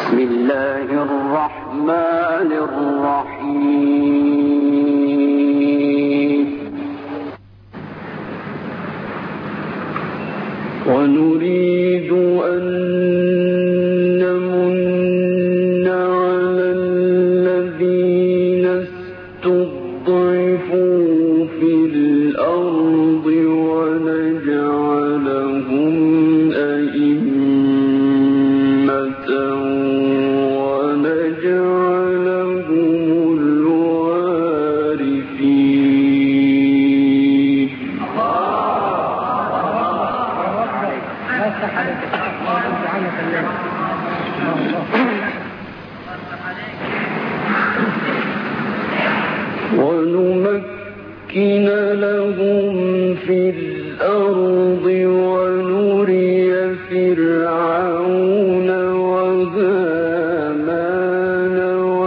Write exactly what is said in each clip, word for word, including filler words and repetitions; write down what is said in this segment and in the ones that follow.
بسم الله الرحمن الرحيم ونريد أن نمن على الذين استضعفوا في الأرض ونجعلهم أئمة ونجعلهم الوارثين. ونمكن لهم في الأرض ونري فرعون وهامان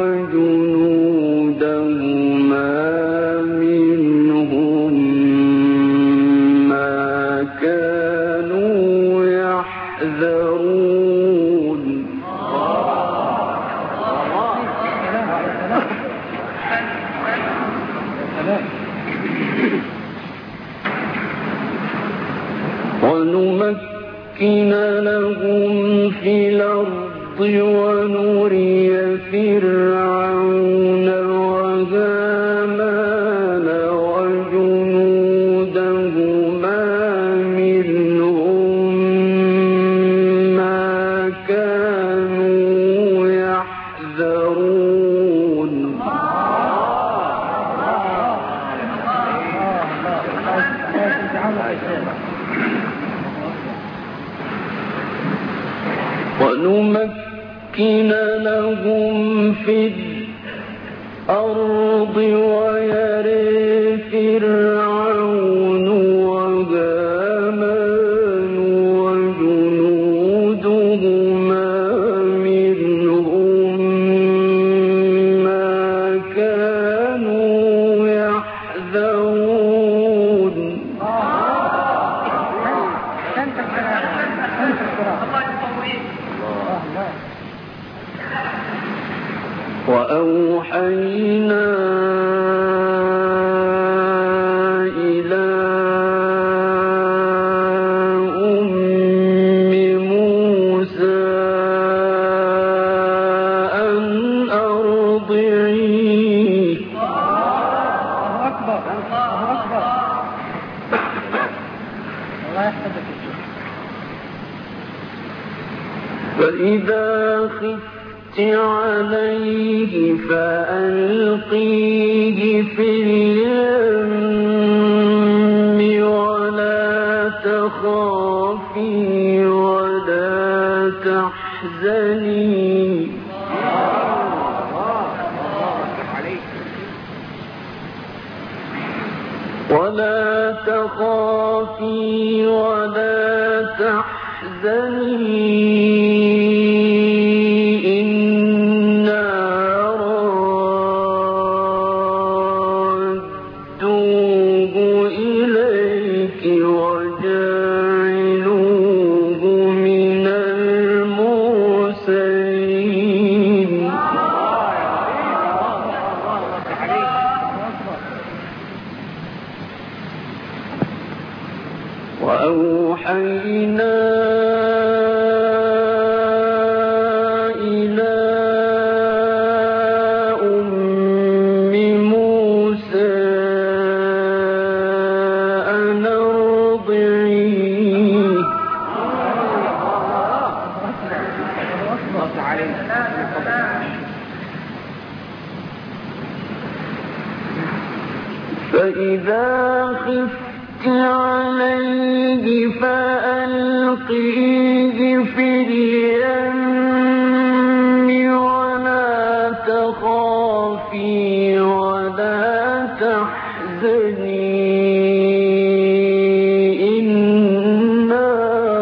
وجنودهما منهم ما كانوا يحذرون. ونمكن لهم في الأرض ونري فرعون وهامان وجنودهما منهم ما كانوا يحذرون. ونمكن لهم في الأرض ويري فرعون وهامان وجنودهما منهم ما كانوا يحذرون. وأوحينا إلى أم موسى أن أرضعيه. فإذا خفت عليه فألقيه في اليم ولا تخافي ولا تحزني ولا تخافي ولا تحزني وأوحينا إلى أم موسى أن أرضعيه. فإذا خفت عليه فألقيه في اليم ولا تخافي ولا تحزني إنا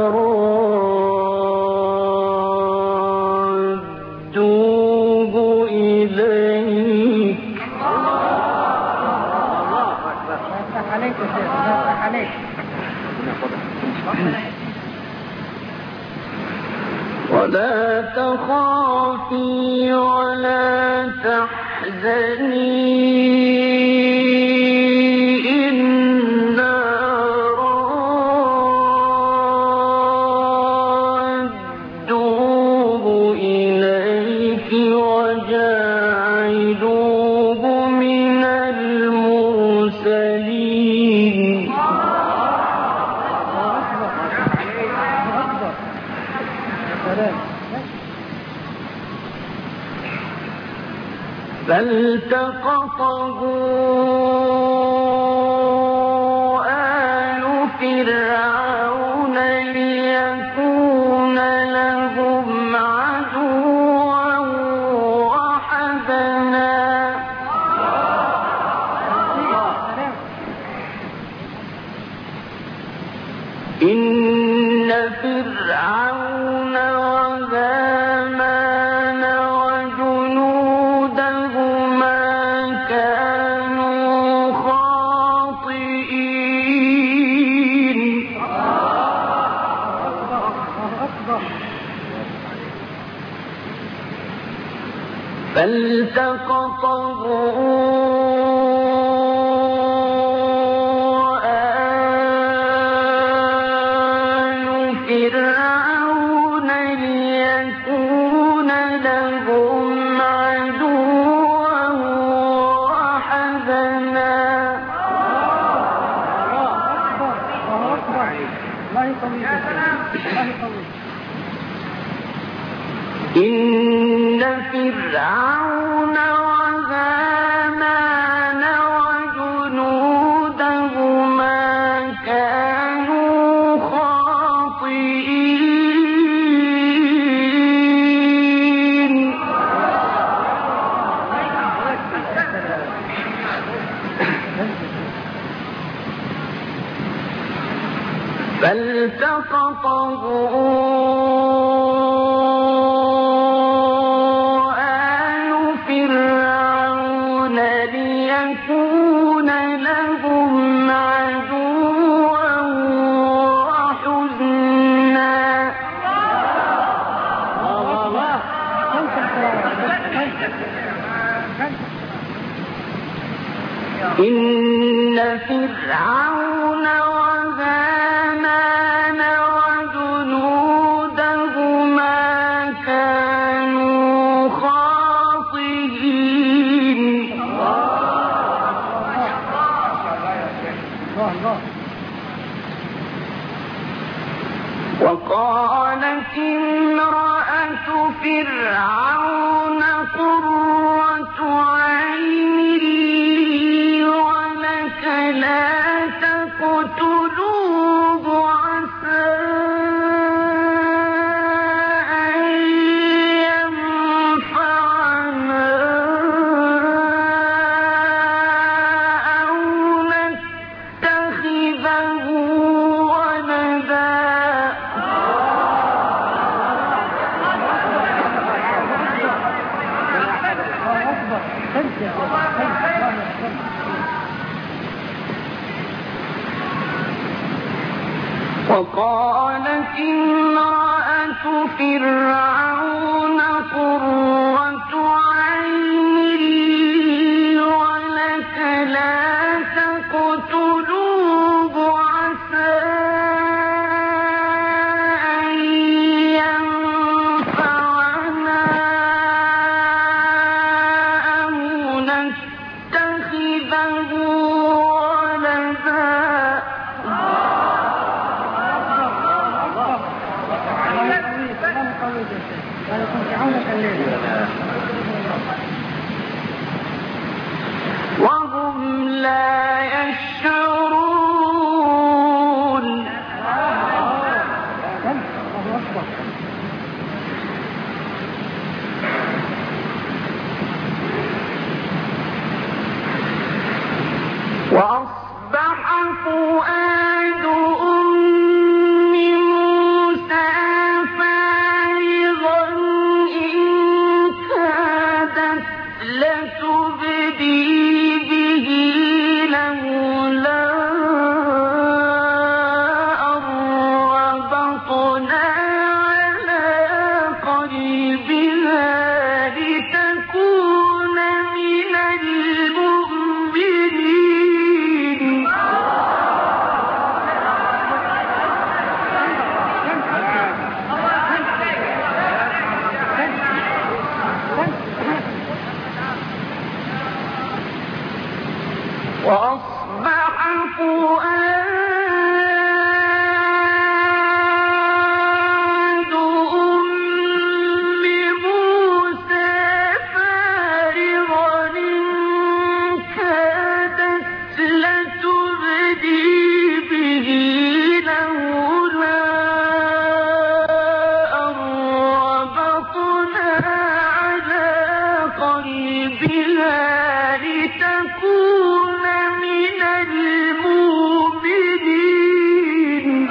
رادوه إليك. ولا تخافي تخافي ولا تحزني إنا رادوه إليك وجاعلوه من المرسلين فالتقطه آل فرعون ليكون لهم عدوا وحزنا إن فرعون وهامان وجنودهما كانوا خاطئين فالتقطه فرعون ليكون لهم عدوا وحزنا إن فرعون وهامان وجنودهما كانوا خاطئين فالتقطه آل فرعون ليكون لهم عدوا وحزنا إن فرعون وهامان وجنودهما كانوا خاطئين وقالت امرأة فرعون قرة عين لي ولك لا تقتلوه عسى أن ينفعنا أو نتخذه ولدا وقالت امرأة فرعون قرة عين لي ولك لا تقتلوه عسى أن ينفعنا أو نتخذه ولدا وهم لا يشعرون وأصبح فؤاد أم موسى فارغا إن كادت لتبدي به قلبها لتكون من المؤمنين.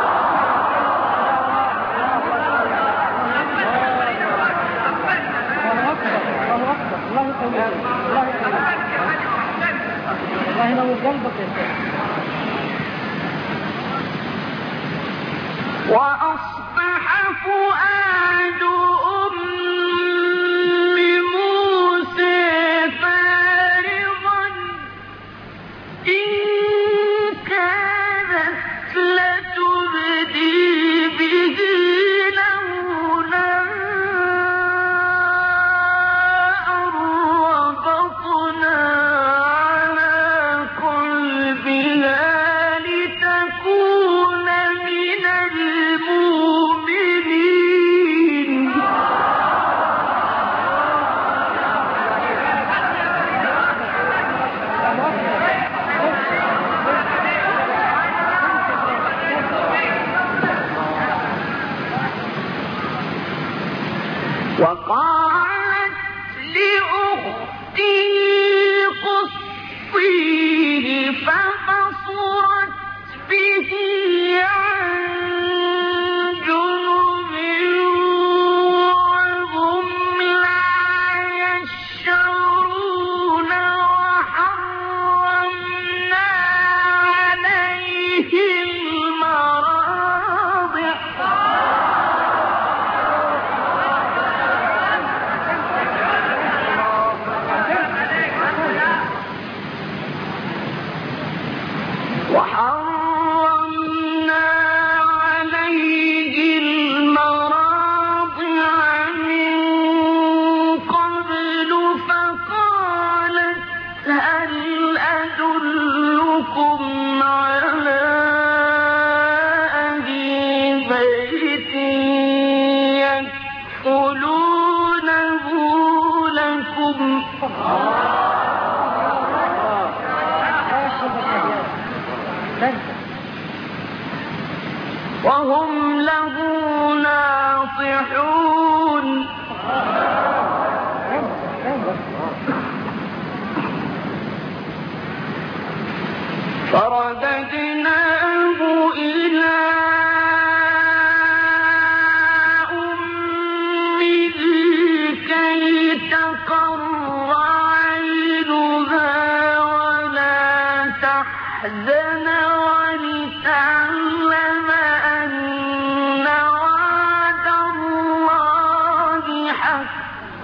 وأصبح فؤاد أم موسى فارغا إن كانت لتبدي به لولا أن ربطنا على قلبها لتكون من المؤمنين. وقالت لأخته قصيه فبصرت به عن جنب وهم لا يشعرون. وحرمنا عليه المراضع وحرمنا عليه المراضع من قبل فقالت هل أدلكم على أهل بيت يكفلونه لكم وهم له ناصحون. فرددناه إلى أمه كي تقر عينها ولا تحزن ولتعلم أن وعد الله حق.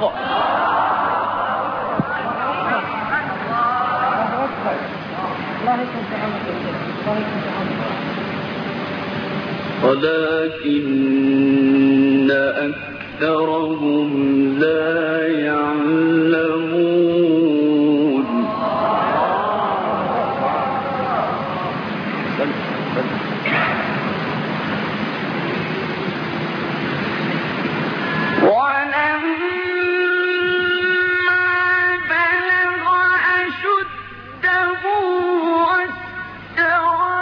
ولكن أكثرهم لا يعلمون. ولما بلغ أشده واستوى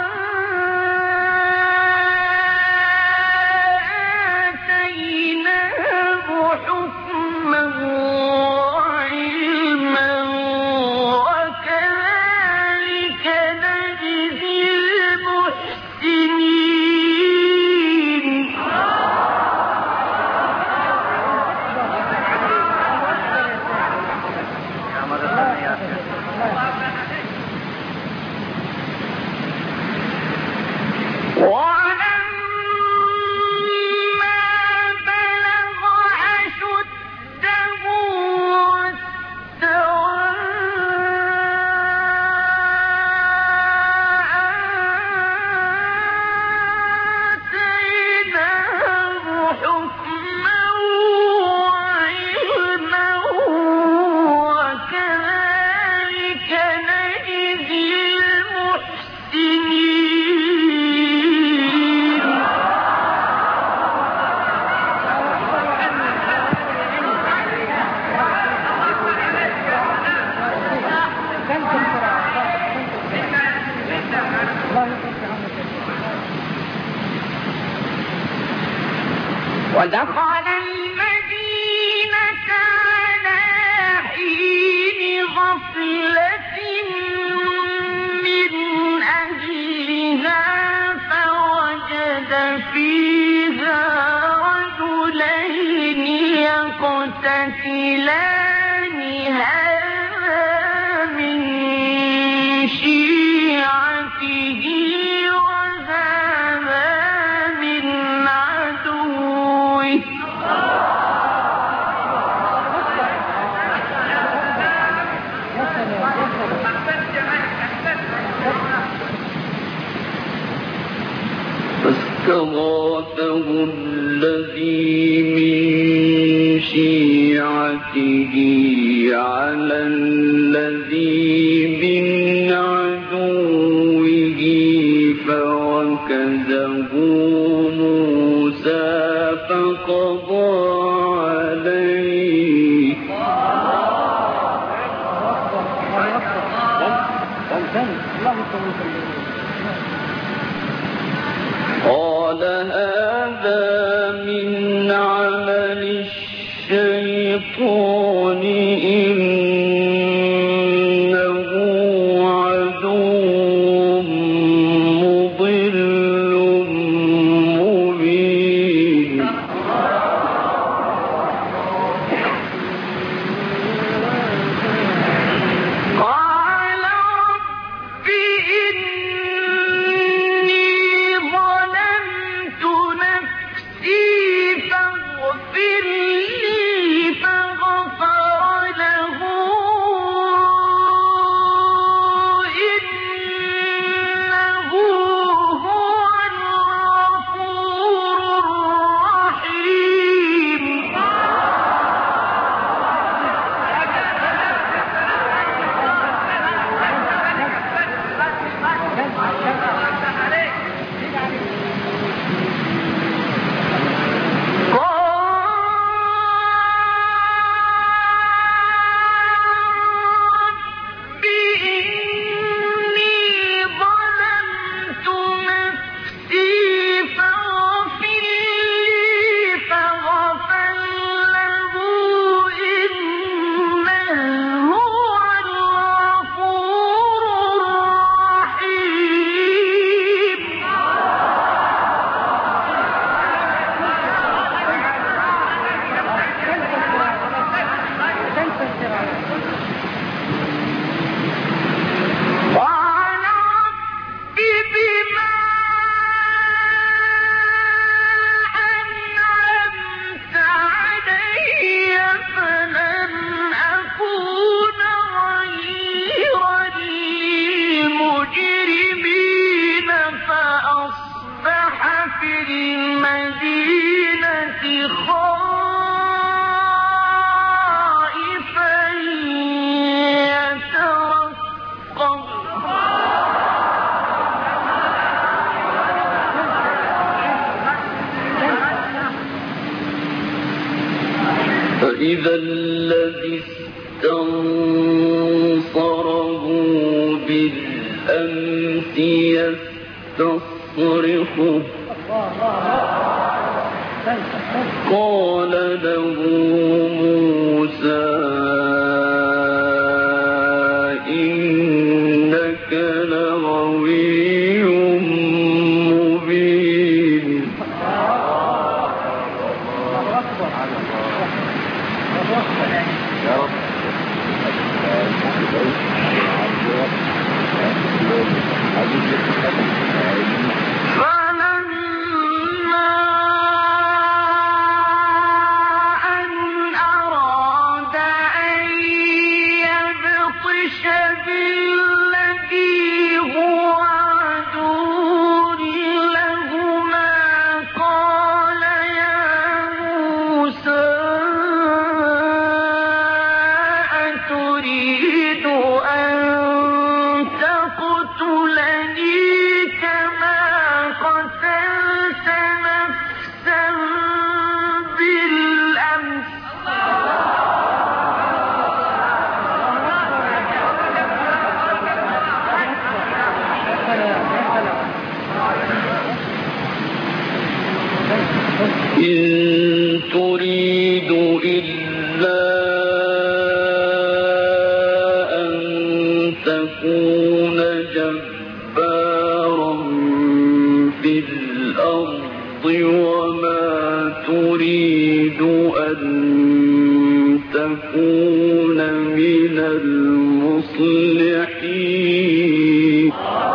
آتيناه حكما وعلما وكذلك نجزي المحسنين. ولما بلغ أشده واستوى آتيناه حكما وعلما وكذلك نجزي المحسنين. ودخل المدينة على يقتتلان هذا من شيعته وهذا من عدوه فاستغاثه الذي من شيعته على الذي من عدوه فوكزه موسى فقضى عليه قال هذا من عمل الشيطان إنه عدو مضل مبين قال رب إني ظلمت نفسي فاغفر لي فغفر له إنه هو الغفور الرحيم رب إني ظلمت نفسي فاغفر لي فغفر له إنه هو الغفور الرحيم قال رب بما أنعمت علي فلن أكون ظهيرا للمجرمين فأصبح في المدينة خائفا يترقب فإذا الذي استنصره بالأمس يستصرخه قال له موسى إنك لغوي مبين فلما أن أراد أن يبطش بالذي هو عدو لهما قال يا موسى أتريد أن تقتلني كما قتلت نفسا بالأمس إن تريد إلا أن تكون جبارا في الأرض وما تريد أن نكون من المصلحين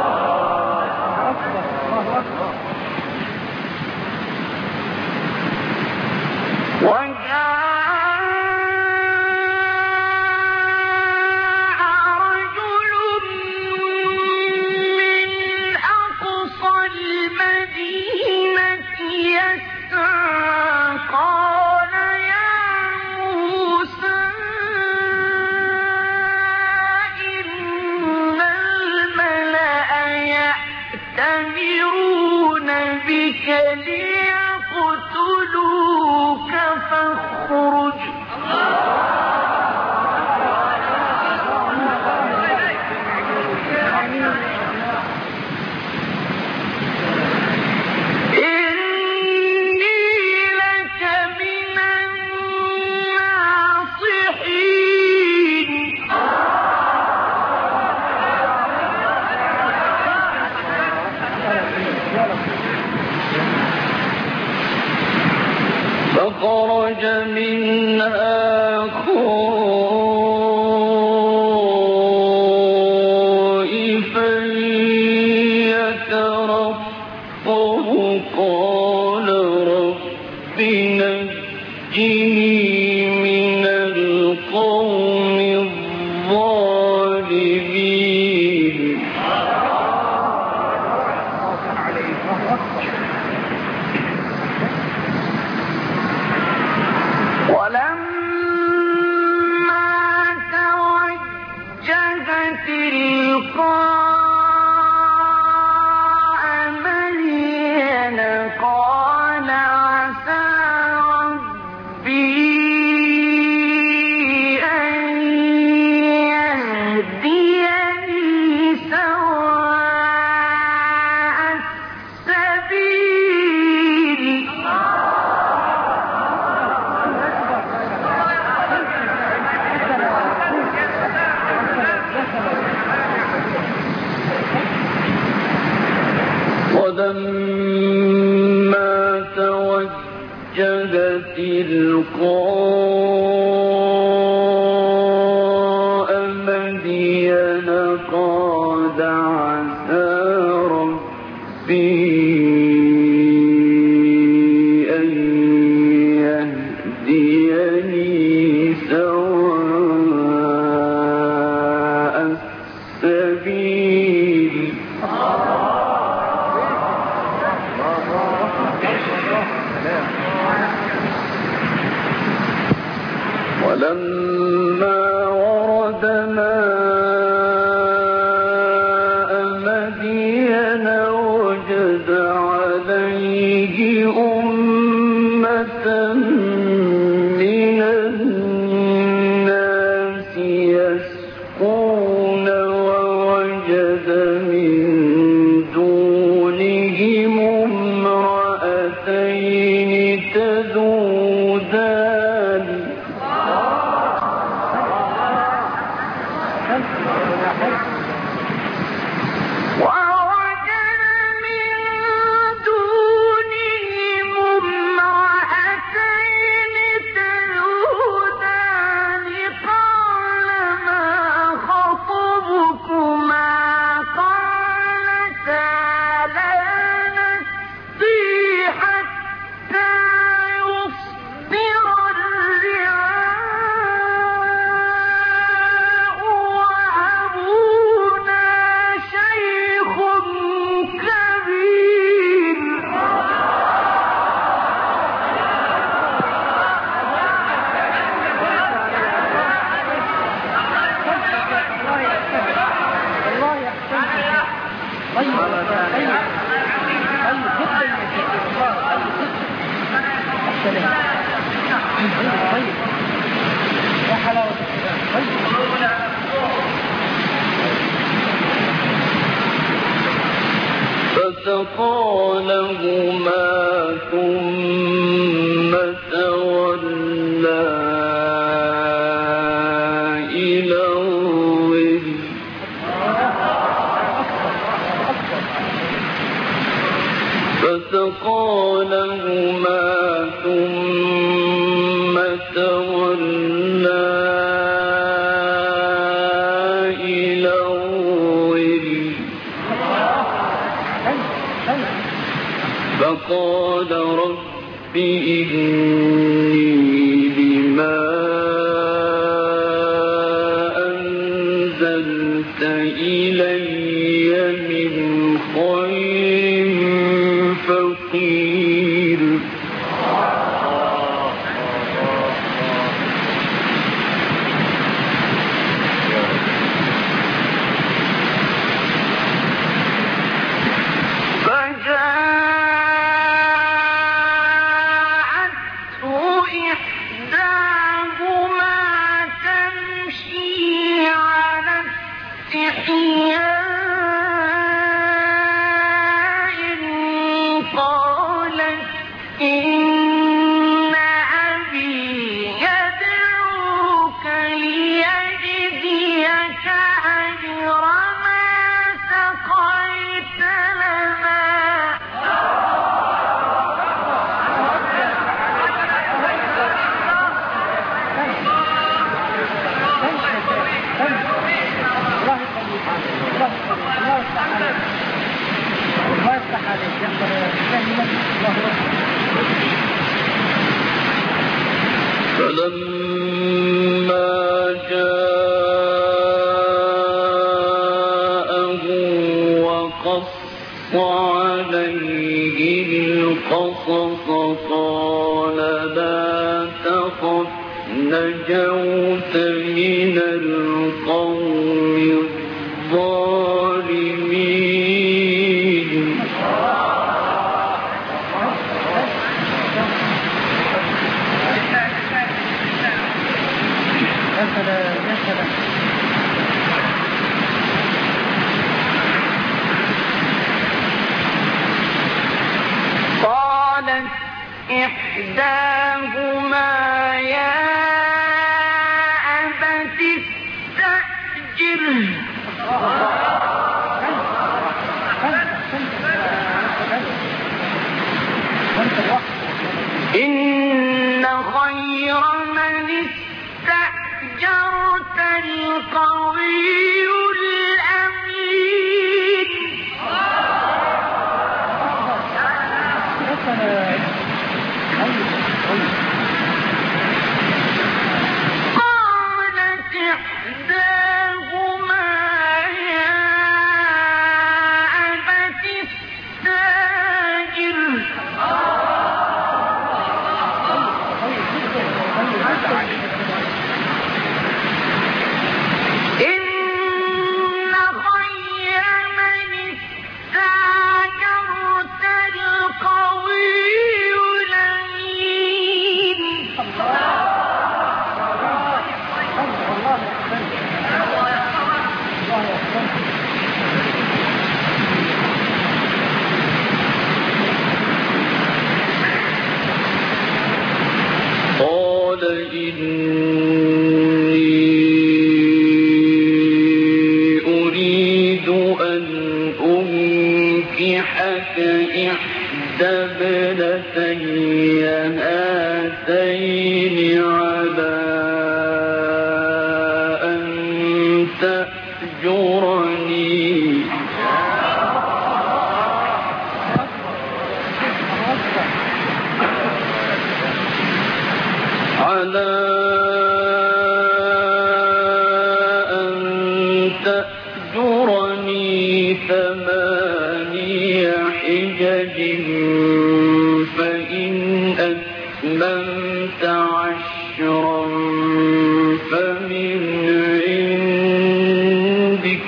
ليقتلوك فاخرج فخرج منها خائفا يترقب قال رب نجني من القوم الظالمين ولما توجه تلقاء مدين قال عسى ربي أن يهديني سواء السبيل ولما ورد ماء مدين وجد عليه أمة من الناس يسقون ووجد من دونهم امرأتين تذودان فسقى لهما ثم تولى إلى الظل فسقى لهما ثم تولى رب إني لما أنزلت إلي من خير فقير فلما جاءه وقص عليه القصص قال لا تخف نجوت من القوم الظالمين قالت إحداهما يا أبت استأجره إن خير من استأجرت القوي الأمين قالت إحداهما يا أبت استأجره إن خير من استأجرت القوي الأمين قال إني أريد أن أنكحك إحدى ابنتي هاتين على أن تأجرني على أن تأجرني ثماني حجج فإن أتممت عشرا فمن عندك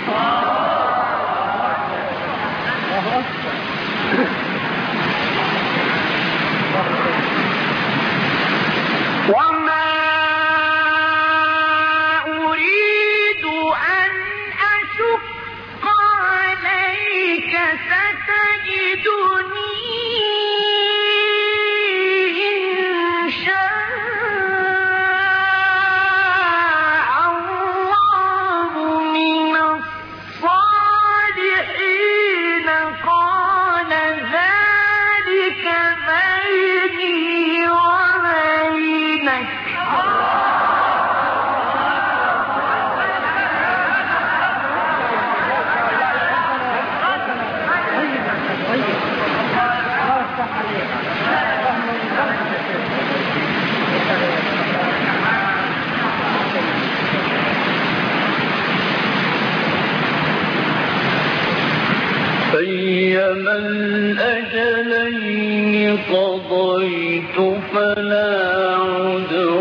وما أريد أن أشق عليك فما الأجلين قضيت فلا عدوان